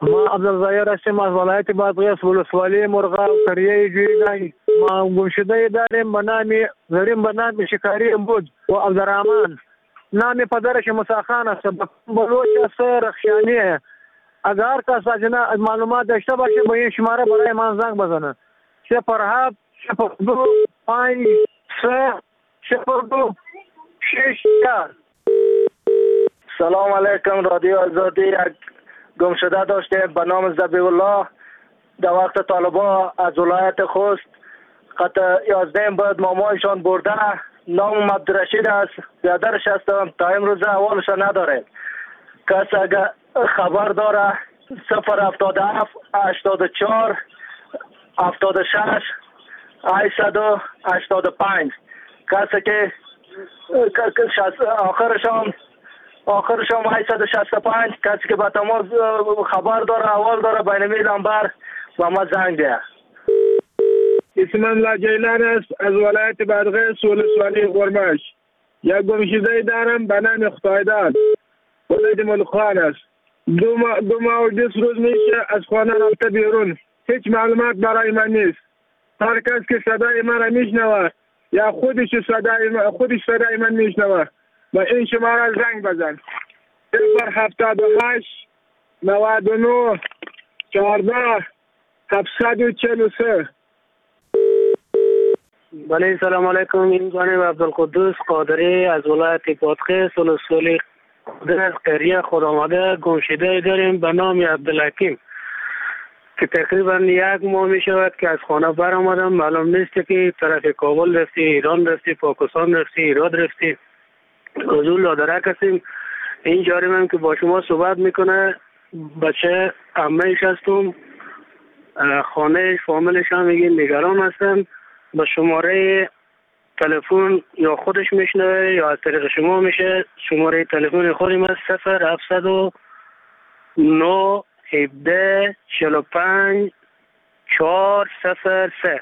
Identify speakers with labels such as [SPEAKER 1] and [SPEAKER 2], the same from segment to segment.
[SPEAKER 1] ما عبدالظاهر هستم از ولایت بادغیس ولسوالی مرغاب قریه جویگانی. ما گمشده داریم به نام زریم به نام شکاری بود و عبدالرحمن. نام پدرش مساخان است. بلوچ است رخشانی. اگر کس از معلومات داشته باشه به این شماره برای من زنگ بزنه. 07 02 5 3 02 6 4.
[SPEAKER 2] سلام علیکم رادیو آزادی. یک گمشده داشته به نام ذبیح الله در وقت طالبا از ولایت خوست قطع 11 بعد مامایشان برده. نام عبدالرشید است. برادرش هستم. تا امروز احوالش نداره. کس اگر خبر داره 077 84 76 885. کسی که آخرشم 865. کسی که با تماس خبر داره احوال داره بین می نمبر و ما زنگ ده.
[SPEAKER 3] اسمم الله جیلان است از ولایت بادغیس ولسوالی قرمش. یک گمشده دارم به نام خدایداد ولایت ملخان است. دو ماه و 20 روز میشه از خانه رفته بیرون. هیچ معلومات برای من نیست. هر کس که صدای من میشنوه یا خودش صدای من میشنوه با این شماره زنگ بزن. 078 99 14 743.
[SPEAKER 1] بله سلام علیکم. این جانب عبدالقدوس قادری از ولایت بادغیس ولسوالی قریه خودآمده گمشده داریم به نام عبدالحکیم که تقریبا 1 ماه می شود که از خانه برآمدم. معلوم نیست که طرف کابل رفتی، ایران رفتی، پاکستان رفتی، ایراد رفتی. حضور لادرک هستیم. این جاریم هم که با شما صحبت میکنه بچه عمهش هستم. خانهش فامیلش هم میگه نگران هستن. با شماره تلفن یا خودش میشنوه یا از طریق شما میشه. شماره تلفن خودم است 0709 17 45 403.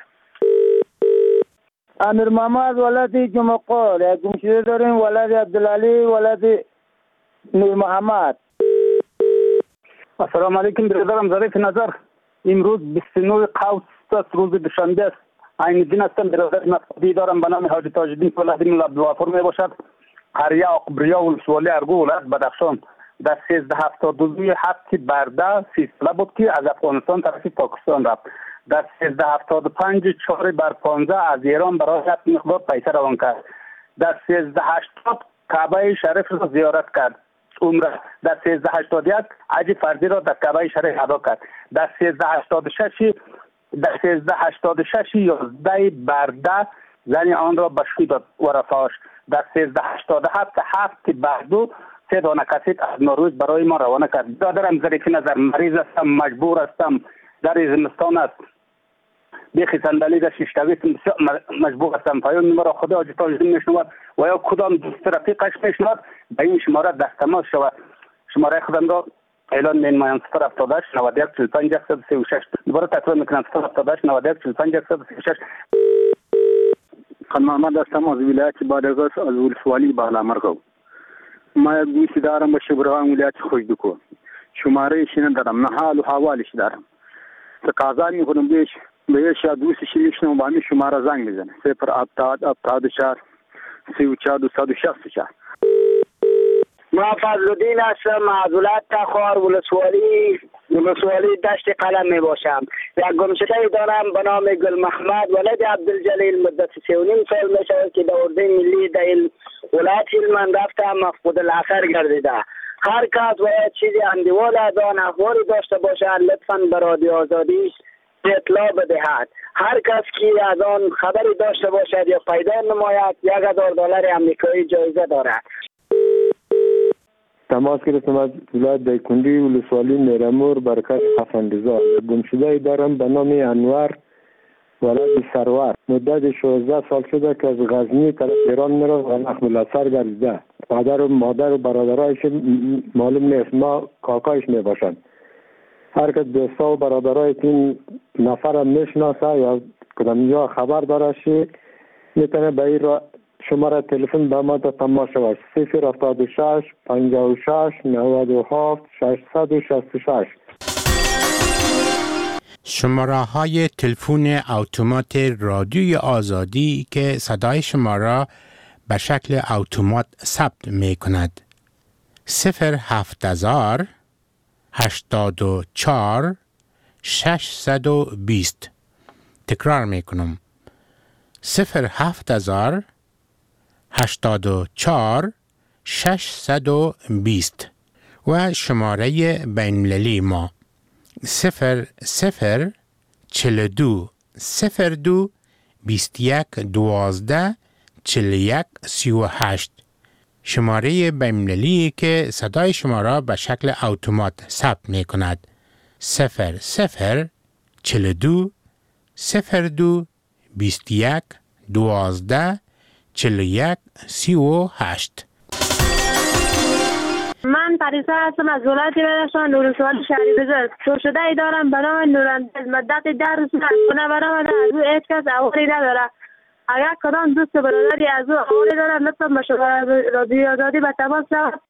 [SPEAKER 4] امیر محمد ولایت جمقال. یک گمشده داریم ولایت عبدالعلی ولایت نور محمد.
[SPEAKER 5] السلام علیکم برادرم ظریف نظر. امروز 29 قوس است روز دوشنبه است. عین دین هستم. برادر مفقودی دارم به نام حاجی تاج الدین فلاح الدین عبدالغفور می باشد. قریه عقبریا ولسوالی ارگو ولایت بدخشان. در 1372 هفته برده 30 ساله بود که از افغانستان طرف پاکستان رفت. در 1375 4 بر 15 از ایران برای یک مقدار پیسه روان کرد. در 1380 کعبه شریف را زیارت کرد عمره. در 1381 حج فرضی را در کعبه شریف ادا کرد. در 1386 11 برده زن آن را به شوی داد و رفاش. در 1387 هفت بردو 3 دانه کاسیت از نروژ برای ما روانه کرد. برادرم ظریف نظر مریض هستم، مجبور هستم، در زمستان است. بیخی صندلی در شیشتویت مجبور هستم. پیام مرا خدا حاجی تاج الدین میشنود و یا کدام دوست رفیقش میشنود به این شماره دستماس شود. شماره خودم را اعلان می‌نمایم 078 91 45 136. دوباره تکرار میکنم 078 91 45 136.
[SPEAKER 6] خان محمد هستم از ولایت بادغیس از ولسوالی بالامرغ. ما یک دوستی دارم به شبرغان ولایت خوشدکو. شماره ایش ندارم، نه حال و حوالش دارم. تقاضا میکنم بهش یا دوستش میشنم با همین شماره زنگ بزنه 074 34 264.
[SPEAKER 2] ما فضلالدین هستم از ولایت تخار ولسوالی دشت قلم می باشم. یک گمشده دارم به نام گل محمد ولد عبدالجلیل مدت 3.5 سال می شود که در اردوی ملی در ولایت هلمند رفته مفقود الاثر گردیده. هر کس باید چیزی اندیوال از آن اخباری داشته باشد لطفاً به رادیو آزادی اطلاع بدهد. هر کس که از آن خبری داشته باشد یا پیدا نماید $1,000 آمریکایی جایزه دارد.
[SPEAKER 7] تماس گرفتم از ولایت دایکنډي ولسوالی میرامور برکت حسن‌رضا. گمشده دارم به نام انور ولد سرور. مدت 16 سال شده که از غزنی طرف ایران میره و مخمل اثر گردیده. پدر و مادر و برادرایش معلوم نیست، ما کاکایش میباشند. هر که دوستا و برادرای این نفر میشناسه یا کدام خبر داره میتونه به این شماره تلفن به ما تماس شود 076 56 97 666.
[SPEAKER 8] شماره های تلفن اتومات رادیوی آزادی که صدای شما را به شکل اتومات ثبت می کند. 07000 84 620. تکرار می کنم. 07000 84 620 و شماره بین‌المللی ما 0042 02 21 12 41 38. شماره بین‌المللی که صدای شما را به شکل اتومات ثبت می کند. 0042 02 21 12 41 38.
[SPEAKER 9] من پریسا هستم از ولایت بدخشان نورسوال شهری بزرگ. شده ای دارم به نام نورانداز. مدت 10 روز از خونه برآمده، از او هیچ کس احوالی نداره. اگر کدام دوست برادری از او احوالی داره لطفا به شماره رادیوی آزادی به تماس شود.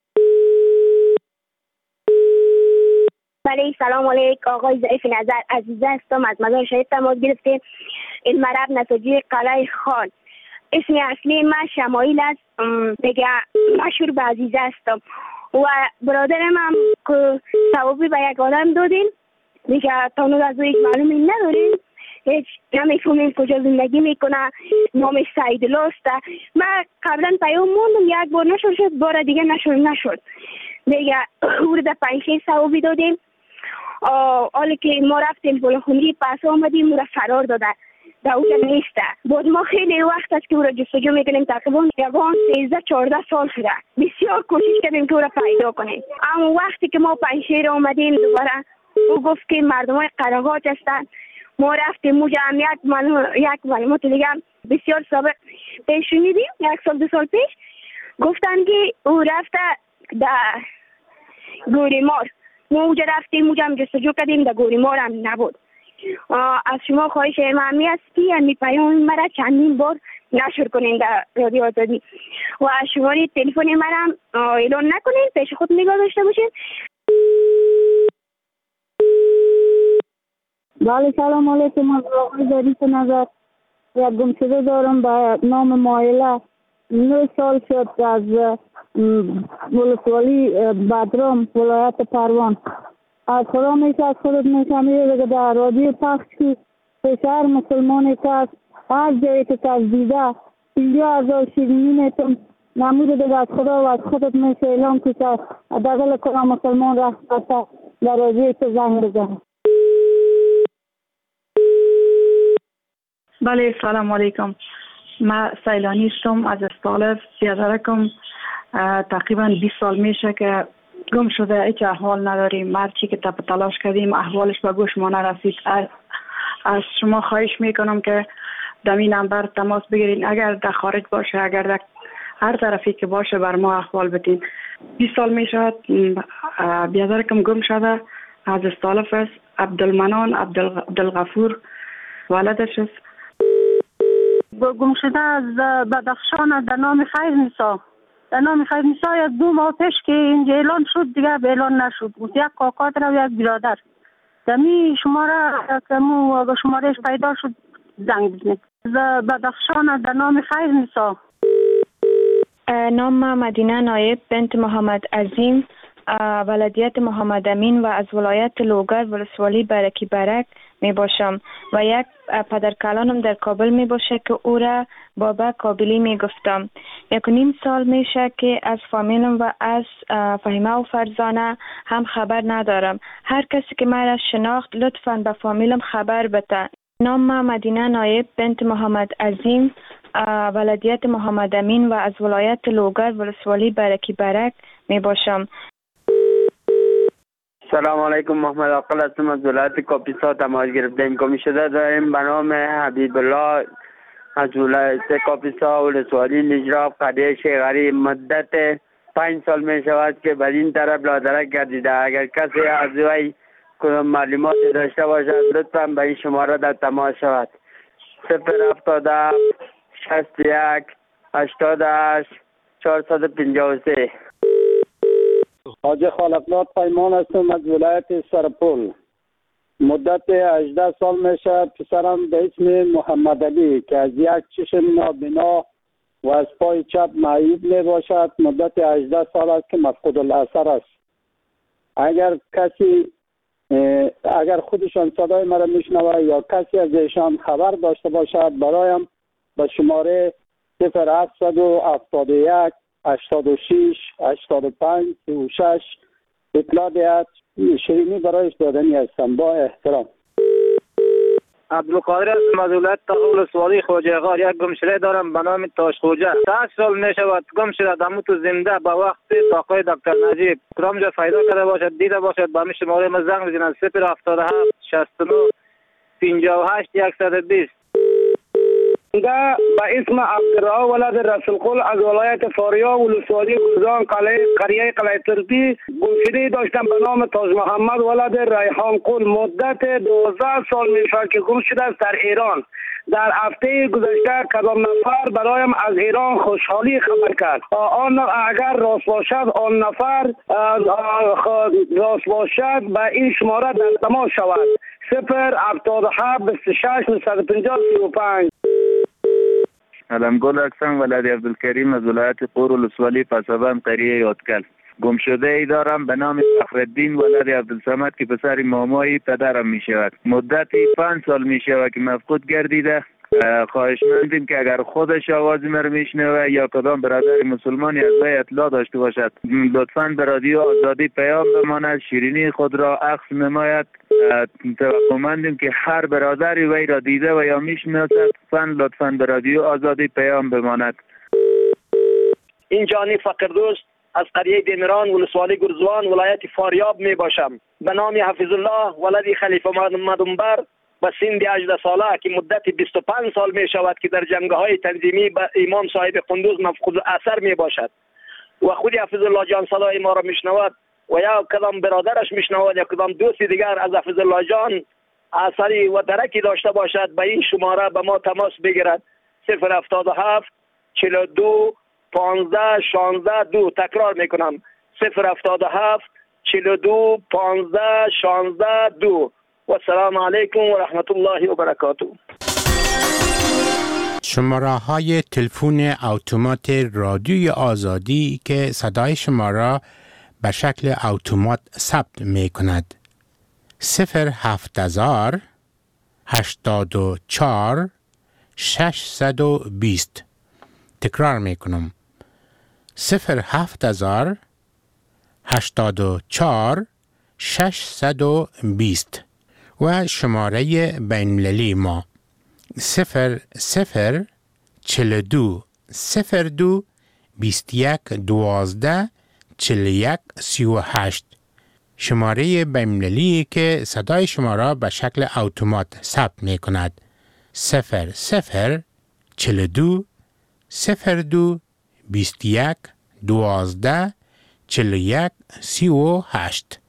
[SPEAKER 10] بله، سلام علیکم. آقای ضعیف نظر عزیزه هستم، از مزار شهید تماس گرفتیم. این مرب نساجی قلعه خان. اسم اصلی من شمایل است، دیگه مشهور به عزیزه هستم و برادرم هم که ثوابی به یک آدم دادیم دیگه تانو از او هیچ معلومی نداریم، هیچ نمیفهمیم کجا زندگی میکنه، نامش سعید لاسته. من قبلا پیام موندم، یک بار نشد، بار دیگه نشد دیگه او رو 5-6 ثوابی دادیم. حالی که ما رفتیم پلخونی پس آمدیم او را فرار داده، در اونجا نیسته. بعد ما خیلی وقت است که او را جستجو میکنیم، تقریبا 13-14 سال شده. بسیار کوشش کردیم که او را پیدا کنیم، اما وقتی که ما پنجشیر آمدیم دوباره او گفت که مردم های قراقاج هستند. ما رفتیم اونجا هم یک معلومات دیگه بسیار سابق پیش شنیدیم، 1-2 سال پیش گفتن که او رفته در گوریمار. ما اونجا رفتیم، اونجا هم جستجو کردیم، در گوریمار هم نبود. از شما خواهش من است که این پیام مرا چندین بار نشر کنین در رادیو آزادی و شماره تلفن مرا اعلان نکنین، پیش خود نگاه داشته باشین.
[SPEAKER 9] بله، سلام علیکم. از آقای ظریف نظر. یک گمشده دارم به نام مایله. 9 سال شد از ولسوالی بدرام ولایت پروان. از خدا میشه از خودت میشه میره در رادیو پخش که پسر مسلمانی که از هر جایی که از دیده 50,000 شیرینی میتون نموده دیگه از خدا و از خودت میشه اعلام که دقل کنم مسلمان رفت در رادیو که زنگ بزنه.
[SPEAKER 11] بله، سلام علیکم. من سیلانی هستم از استالف. بیادرکم تقریبا 20 سال میشه که گم شده، هیچ احوال نداریم. هرچی که تلاش کردیم احوالش به گوش ما نرسید. از شما خواهش میکنم که در این نمبر تماس بگیرین، اگر در خارج باشه، اگر در هر طرفی که باشه بر ما احوال بدین. 20 سال میشد بیادرکم گم شده، از استالف است. عبدالمنان عبدالغفور ولدش است.
[SPEAKER 9] گم شده از بدخشان در نام خیر نیسا. در نام خیر نیسا یک 2 ماه پیش که اینجا اعلان شد دیگه به اعلان نشد. یک کاکا و یک برادر دمی شماره که مو شمارهش پیدا شد زنگ بزنید. از بدخشان در نام خیر نیسا.
[SPEAKER 12] نام مدینه نایب بنت محمد عظیم، ولادیت محمد امین و از ولایت لوگر ولسوالی برکی برک می باشم و یک پدرکلانم در کابل می باشه که او را بابا کابلی می گفتم. 1.5 سال میشه که از فامیلم و از فهیمه و فرزانه هم خبر ندارم. هر کسی که مرا شناخت لطفاً به فامیلم خبر بده. نام مدینه نایب بنت محمد عظیم، ولادیت محمد امین و از ولایت لوگر ولسوالی برکی برک می باشم.
[SPEAKER 13] سلام علیکم. محمد عاقل هستم، از ولایت کاپیسا تماس گرفتیم. گم شده داریم به نام حبیب الله از ولایت کاپیسا ولسوالی نجراب قریه شیغری. مدت 5 سال می شود که بر این طرف لادرک گردیده. اگر کسی از وی کدام معلوماتی داشته باشد لطفا به این شماره در تماس شود. 077 61 88 453.
[SPEAKER 14] حاج خالقزاد پیمان هستم از ولایت سرپل.
[SPEAKER 2] مدت 18 سال میشه. پسرم به اسم محمد علی که از یک چشم نابینا و از پای چپ معیوب می باشد. مدت 18 سال است که مفقود الاثر است. اگر خودشان صدای مرا میشنوه یا کسی از ایشان خبر داشته باشد برایم به شماره 0771 86 85 36 اطلاع دهد. شیرینی برایش دادنی هستم. با احترام.
[SPEAKER 14] عبدالقادر از مدولت تقول سوالی خوجه غار. یک گمشده دارم به نام تاش خوجه. 10 سال می شود گمشده دمو تو زنده به وقت تاقای دکتر نجیب کرام جا فایده کرده باشد دیده باشد به می شماره ما زنگ بزنند 077 69 58 120.
[SPEAKER 15] به اسم عبدالرحمن ولد رسول قل از ولایت فاریاب ولسوالی گلزان قریه قلعه ترکی گمشده داشتم به نام تاج محمد ولد ریحان قل. مدت 12 سال میشه که گم شده است در ایران. در هفته گذشته کدام نفر برایم از ایران خوشحالی خبر کرد. اگر راست باشد آن نفر راست باشد به این شماره در تماس شود 077 26 950 35.
[SPEAKER 16] علمگل اکسان ولد عبدالکریم از ولایت قور ولسوالی پسابند قریه یادکل. گمشده ای دارم به نام فخرالدین ولد عبدالصمد که پسر مامایی پدرم می شود. مدتی 5 سال می شود که مفقود گردیده. خواهشمندیم که اگر خودش آواز مرا میشنوه یا کدام برادر مسلمانی از وی اطلاع داشته باشد لطفاً به رادیو آزادی پیام بماند. شیرینی خود را عکس نماید. توقعمندیم که هر برادری وی را دیده و یا میشناسد لطفاً به رادیو آزادی پیام بماند.
[SPEAKER 17] این جانی فقردوست از قریه دیمران ولسوالی گرزوان ولایت فاریاب می باشم. به نام حفظ الله ولد خلیفه مدنبر به سن 18 ساله که مدت 25 سال می شود که در جنگه های تنظیمی به امام صاحب قندوز مفقود اثر می باشد و خود حفظ الله جان صدای ما را می شنود و یا کدام برادرش می شنود یا کدام دوست دیگر از حفظ الله جان اثری و درکی داشته باشد به این شماره به ما تماس بگیرد 077 42 15 16 2. تکرار می کنم 077 42 15 16 2. و السلام علیکم و رحمت الله و برکاته.
[SPEAKER 8] شماره های تلفن اتومات رادیوی آزادی که صدای شما را به شکل اتومات ثبت می کند 07000 84 620. تکرار می کنم 07000 84 620 و شماره بین‌المللی ما 0042 02 21 12 41 38. شماره بین‌المللی که صدای شما را به شکل اتومات ثبت می کند 0042 02 21 12 41 38.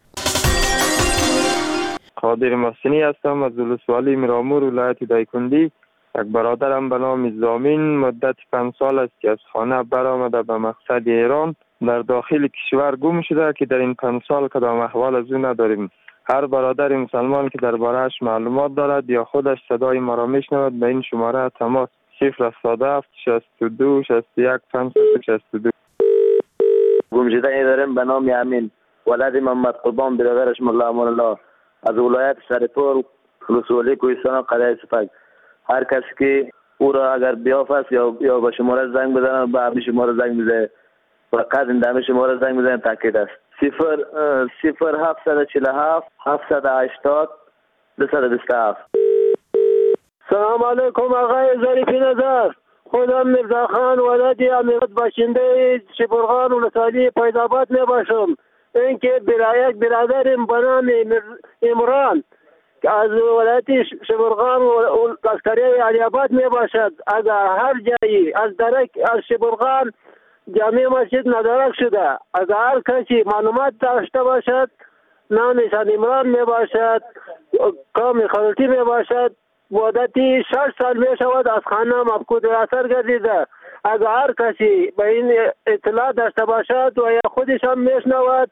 [SPEAKER 18] قادر محسنی هستم از ولسوالی میرامور ولایت دایکندی. یک برادرم به نام زامین مدت 5 سال است که از خانه برآمده به مقصد ایران در داخل کشور گم شده که در این 5 سال کدام احوال از او نداریم. هر برادر مسلمان که درباره‌اش معلومات دارد یا خودش صدای ما را میشنود به این شماره تماس 077 62 61 562.
[SPEAKER 19] گم شده ای داریم به نام امین ولد محمد قربان برادرش مولا امان الله از ولایت سرپور ولسوالی کوهستان قریه سپک. هر کسی که او را اگر بیافت یا به شماره زنگ بزنه به همین شماره زنگ بزنه فقط این همین شماره زنگ بزنه تاکید است 0747 780 227.
[SPEAKER 20] سلام علیکم آقای ظریفی نظر. خودم مرزا خان ولد امیرات باشنده شبرغان ولسوالی فیض‌آباد می باشم. اینکه یک برادرم به نام عمران که از ولایت شبرغان و لشکریه علی آباد می باشد. اگر هر جایی از شبرغان جامع مسجد ندارک شده اگر هر کسی معلومات داشته باشد نامشان عمران می باشد قوم خلطی می باشد. مدتی 6 سال می شود از خانه مفقود اثر گردیده. اگر هر کسی به این اطلاع داشته باشد و یا خودش هم می شنود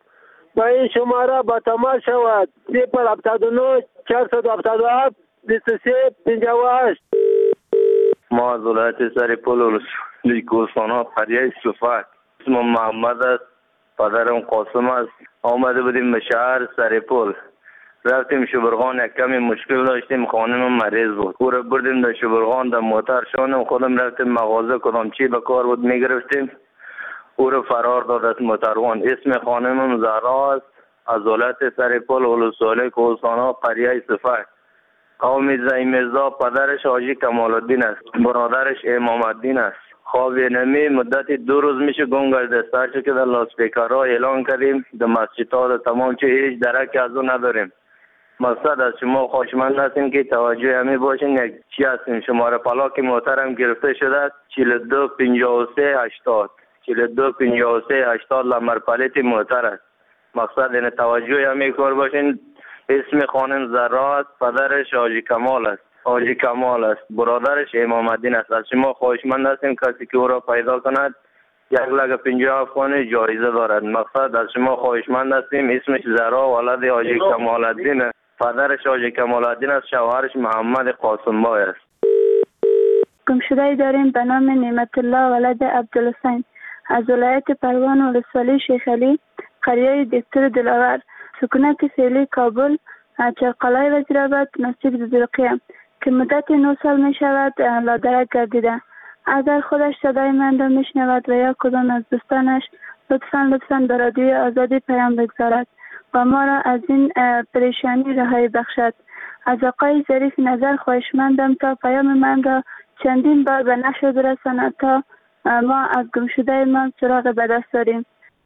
[SPEAKER 20] و این شماره به تماس شود 079 477 23 58.
[SPEAKER 19] ما از ولایت سرپل ولسوالی کوهستان قریه صفت، اسم محمد است، پدرم قاسم است. آمده بودیم به شهر سرپل، رفتیم شبرغان، یک کمی مشکل داشتیم، خانم مریض بود، او را بردیم در شبرغان، در موتر شانم خودم رفتیم مغازه، کدام چی به کار بود میگرفتیم، او را فرار داد از موتروان. اسم خانمم زهرا است، از ولایت سرپل ولسوالی کوهستان قریه صفت. قوم زیمزا، پدرش حاجی کمال الدین است، برادرش امام الدین است. خواب نمی مدت 2 روز میشه گم گشته، سرچه که در لاسپیکرها اعلان کردیم، در مسجدها در تمام چه هیچ درک از او نداریم. مقصد از شما خواهشمند هستیم که توجه همی باشین. یک چی هستیم، شماره پلاک محترم گرفته شده است 42 53 80 42 53 80 لمر پلیت محتر است. مقصد این توجه همی کار باشین. اسم خانم زهرا است، پدرش حاجی کمال است، برادرش امام الدین است. از شما خواهشمند هستیم کسی که او را پیدا کند 1,50,000 افغانی جایزه دارد. مقصد از شما خواهشمند هستیم. اسمش زهرا ولد حاجی کمال الدین است، پدرش حاجی کمال الدین است، شوهرش محمد قاسم بای است.
[SPEAKER 9] گمشده داریم به نام نعمت الله ولد عبدالحسین از ولایت پروان ولسوالی شیخ علی قریه دکتر دلاور، سکونت فعلی کابل، چرقلای وزیرآباد، مسجد بزرقیه که مدت 9 سال می شود لادرک گردیده. اگر خودش صدای من را می شنود و یا کدام از دوستانش لطفاً به رادیوی آزادی پیام بگذارد و ما را از این پریشانی رهایی بخشد. از آقای ظریف نظر خواهشمندم تا پیام من را چندین بار به نشر برساند تا ما از گمشده ما سراغ به دست داریم.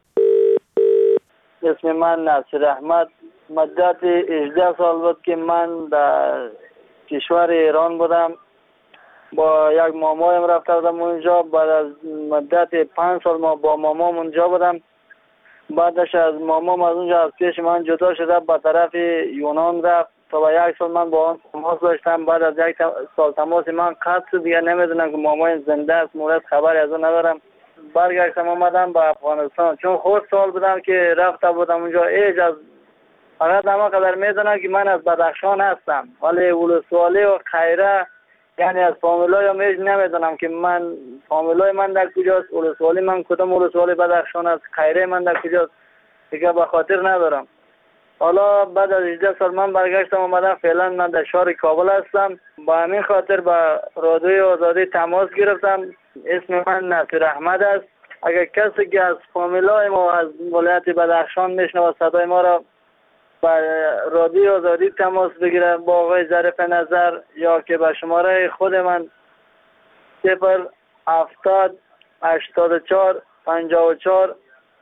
[SPEAKER 21] اسم من ناصر احمد. مدت 18 سال بود که من در کشور ایران بودم. با یک مامایم رفته بودم اونجا. بعد از مدت 5 سال ما با مامام اونجا بودم. بعدش از مامام از اونجا از پیش من جدا شده به طرف یونان رفت. تا 1 سال من با آن تماس داشتم. بعد از 1 سال تماس من قطع شد. دیگه نمیدونم که مامایم زنده است مورد خبری از اون ندارم. برگشتم آمدم به افغانستان. چون خود سال بودم که رفته بودم اونجا. ایج از فقط همه قدر میدونم که من از بدخشان هستم، ولی ولسوالی و خیره یعنی از فامیلای هم ایج نمیدونم که من فامیلای من در کجاست، ولسوالی من کدام ولسوالی بدخشان است، خیره من در کجاست دیگه به خاطر ندارم. حالا بعد از 18 سال من برگشتم آمدم. فعلا من در شهر کابل هستم. با همین خاطر با رادیوی آزادی تماس گرفتم. اسم من ناصر احمد است. اگر کسی که از فامیلای ما از ولایت بدخشان میشنوه صدای ما را با رادیوی آزادی تماس بگیره با آقای ظریف نظر یا که به شماره خود من 070 84 54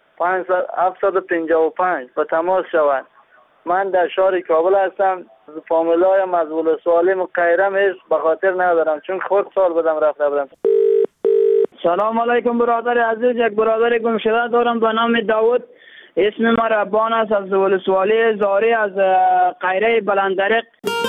[SPEAKER 21] 755 با تماس شوند. من در شهر کابل هستم. فامیلایم از ولسوالی مقیرم است به خاطر ندارم چون خود سال بودم رفته بودم.
[SPEAKER 22] سلام علیکم برادر عزیز. یک برادر گمشده دارم به نام داود. اسم ما ربان است از ولسوالی زاری از قیره بلندرق.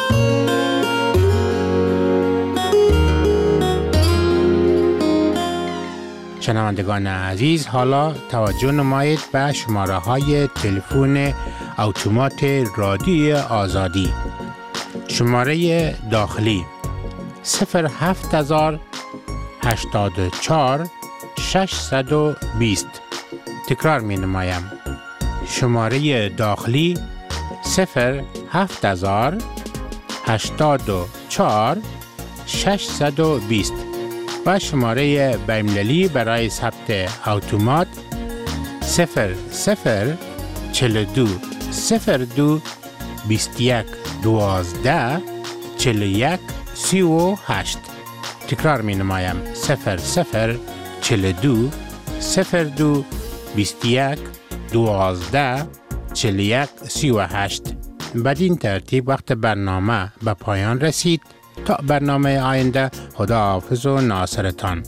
[SPEAKER 8] شنوندگان عزیز، حالا توجه نمایید به شماره های تلفن اتومات رادیوی آزادی. شماره داخلی 07000 84 620. تکرار می نمایم. شماره داخلی 07000 84 620 و شماره بین‌المللی برای ثبت اتومات 0042 02 21 12 41 38. تکرار می نمایم. 0042 02 21 12 41 38. بدین ترتیب وقت برنامه به پایان رسید. تا برنامه آینده، خداحافظ و ناصرتان.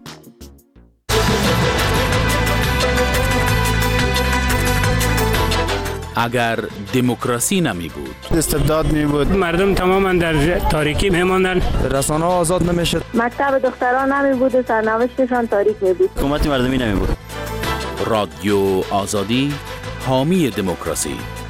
[SPEAKER 23] اگر دموکراسی نمی بود،
[SPEAKER 24] استبداد می بود،
[SPEAKER 25] مردم تماما در تاریکی می ماندن،
[SPEAKER 24] رسانه ها آزاد نمی شد،
[SPEAKER 26] مکتب دختران نمی بود و سرنوشتشان تاریک می بود،
[SPEAKER 27] حکومت مردمی نمی بود.
[SPEAKER 23] رادیو آزادی حامی دموکراسی